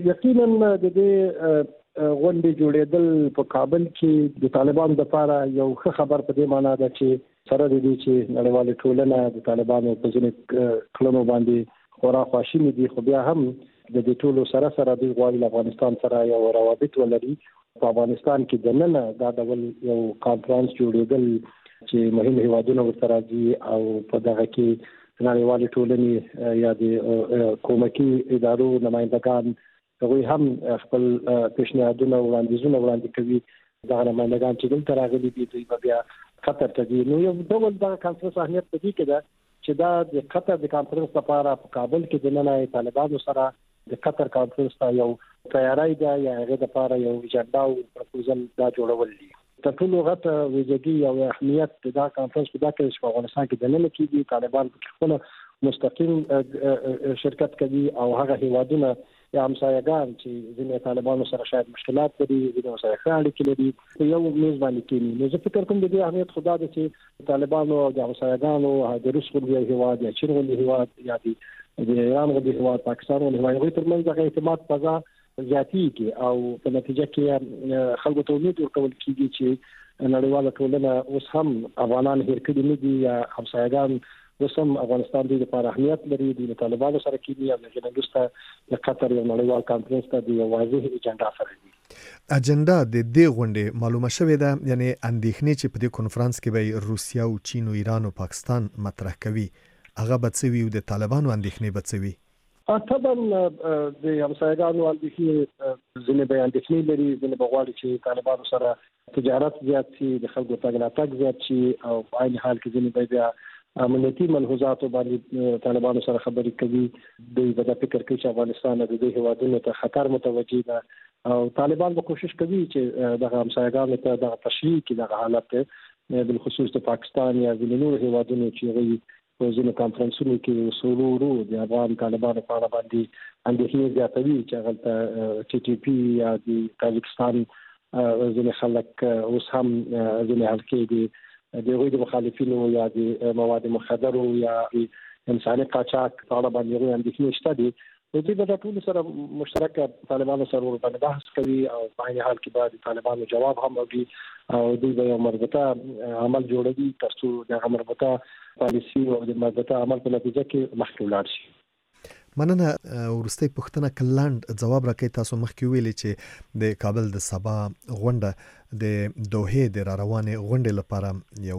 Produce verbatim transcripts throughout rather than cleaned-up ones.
یقینا د دې غونډې جوړېدل په کابل کې د طالبانو لپاره یو ښه خبر په دې معنی ده چې سره د دې چې نړیواله ټولنه د طالبانو په ځینې کړنو باندې خورا خواشیني دي، خو بیا هم د دې ټولو سره سره دوی غواړي له افغانستان سره یو روابط ولري. په افغانستان کې دننه دا ډول یو کانفرنس جوړېدل چې مهم هیوادونه ورته راځي او په دغه کې نړیوالې ټولنې یا د کومکي ادارو نمایندګان هغوی هم خپل پیشنهادونه وړاندیزونه وړاندې کوي. دغه نمایندګان چې دلته راغلي دي دوی به بیا قطر ته ځي. نو یو ډول دغه کانفرنس اهمیت په دې کې ده چې دا د قطر د کانفرنس لپاره په کابل کې دننه طالبانو سره د قطر کانفرنس ته یو تیاری ده یا هغه د لپاره یو اجنډا او پروپوزل دا جوړول دي. تر ټولو غټه ویژګي او اهمیت دا کانفرنس په دغه کې په افغانستان کې دننه کېږي. طالبان په خپل مستقیم شرکت کوي او هغه هیوادونه یا همسایه‌ګان چې ځینې طالبانو سره شاید مشکلات لري، ځینې سره ښه اړیکې لري، په یو میز باندې کېني. نو زه فکر کوم د دې اهمیت خو دا ده چې طالبانو او د همسایه‌ګانو د روس غوندې هیواد یا چین غوندې هیواد یا د ایران غوندې هیواد، پاکستان غوندې هیواد، هغوی ترمنځ هغه اعتماد فضا زیاتېږي او په نتیجه کې خلکو ته امید ورکول کېږي چې نړیواله ټولنه اوس هم افغانان هېر کړي نه دي یا همسایه‌ګان اوس هم افغانستان دوی لپاره اهمیت لري. دوی له طالبانو سره کېږي او له وروسته د قطر یو نړیوال کانفرنس ته د یو واضح اجنډا سره دي. اجنډا د دې غونډې معلومه شوې ده، یعنی اندېښنې چې په دې کنفرانس کې به روسیا او چین او ایران او پاکستان مطرح کوي هغه به څه وي او د طالبانو اندېښنې به څه وي؟ طبعا د همسایه‌ګانو اندېښنې ځینې به اندېښنې لري، ځینې به غواړي چې طالبانو سره تجارت زیات شي، د خلکو تګ راتګ زیات شي او په عین حال کې ځینې به بیا امنیتي ملحوظاتو باندې طالبانو سره خبرې کوي. دوی به دا فکر کوي چې افغانستان د دې هیوادونو ته خطر متوجه ده او طالبان به کوشش کوي چې دغه همسایه‌ګانو ته دغه تشریح کړي دغه حالت، بالخصوص د پاکستان یا ځینې نورو هیوادونو چې هغوی په ځینو کانفرنسونو کې اصولو ورو د افغان طالبانو په اړه باندې اندېښنې زیاتوي چې هغلته ټي ټي پي یا د تاجکستان ځینې خلک اوس هم ځینې حلقې دي د هغوی د مخالفینو یا د مواد مخدرو یا انساني قاچاق په اړه باندې هغوی اندېښنې شته دي. نو دوی به دا ټولو سره مشترکه طالبانو سره ورباندې بحث کوي او په عین حال کې به د طالبانو جواب هم اوري او دوی به یو مربوطه عمل جوړوي تر څو دغه مربوطه پالیسي او د مربوطه عمل په نتیجه کې مخکې ولاړ شي. مننه. ورسته پوښتنه کلاند جواب راکړی. تاسو مخکې ویلي چې د کابل د سبا غونډه د دوحې د را روانې غونډې لپاره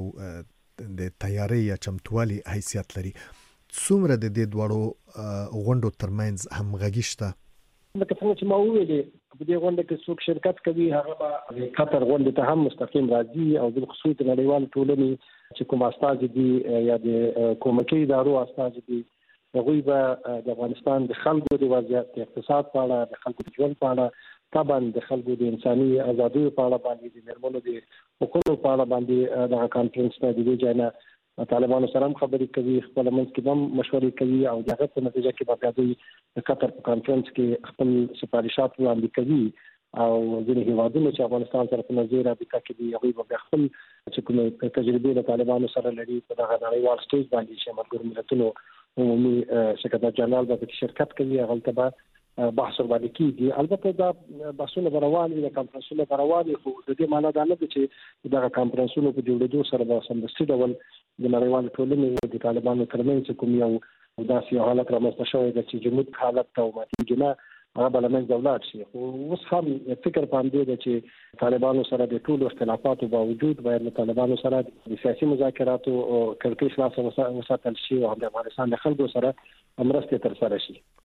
یو د تیاری یا چمتووالي حیثیت لري. څومره د دې دواړو غونډو ترمنځ همغږي شته؟ لکه څنګه چې ما وویلې په دې غونډه کې څوک شرکت کوي هغه به د قطر غونډې ته هم مستقیم راځي او بالخصوص د نړیوالې ټولنې چې کوم استازي دي یا د کومکي ادارو استازي دي هغوی به د افغانستان د خلکو د وضعیت، د اقتصاد په اړه، د خلکو د ژوند په اړه، طبعا د خلکو د انساني ازادیو په اړه باندې، د مېرمنو د حقوقو په اړه باندې دغه کانفرنس ته د دې ځای نه طالبانو سره هم خبرې کوي، خپل منځ کې هم مشورې کوي او د هغه په نتیجه کې به بیا دوی د قطر په کانفرنس کې خپل سفارشات وړاندې کوي او ځینې هیوادونه چې افغانستان سره په نږدې رابطه کې دي هغوی به بیا خپل چې کومې تجربې د طالبانو سره لري په دغه نړیوال سټیج باندې چې ملګرو ملتونو عمومي سکرتر جنرال به پکې شرکت کوي، هغلته به بحث ورباندې کېږي. البته دا بحثونه به روان وي، د کانفرنسونه به روان وي، خو د دې معنا دا نه ده چې دغه کانفرنسونو په جوړېدو سره به سمدستي ډول د نړیوالې ټولنې د طالبانو ترمنځ کوم یو داسې یو حالت رامنځته شوی ده چې جمود حالت ته وماتېږي نه، هغه به له منځه ولاړ شي. خو اوس هم فکر په همدې ده چې طالبانو سره د ټولو اختلافاتو باوجود باید له طالبانو سره د سیاسي مذاکراتو کړکۍ خلاصه وساتل شي او د افغانستان د خلکو سره مرستې ترسره شي.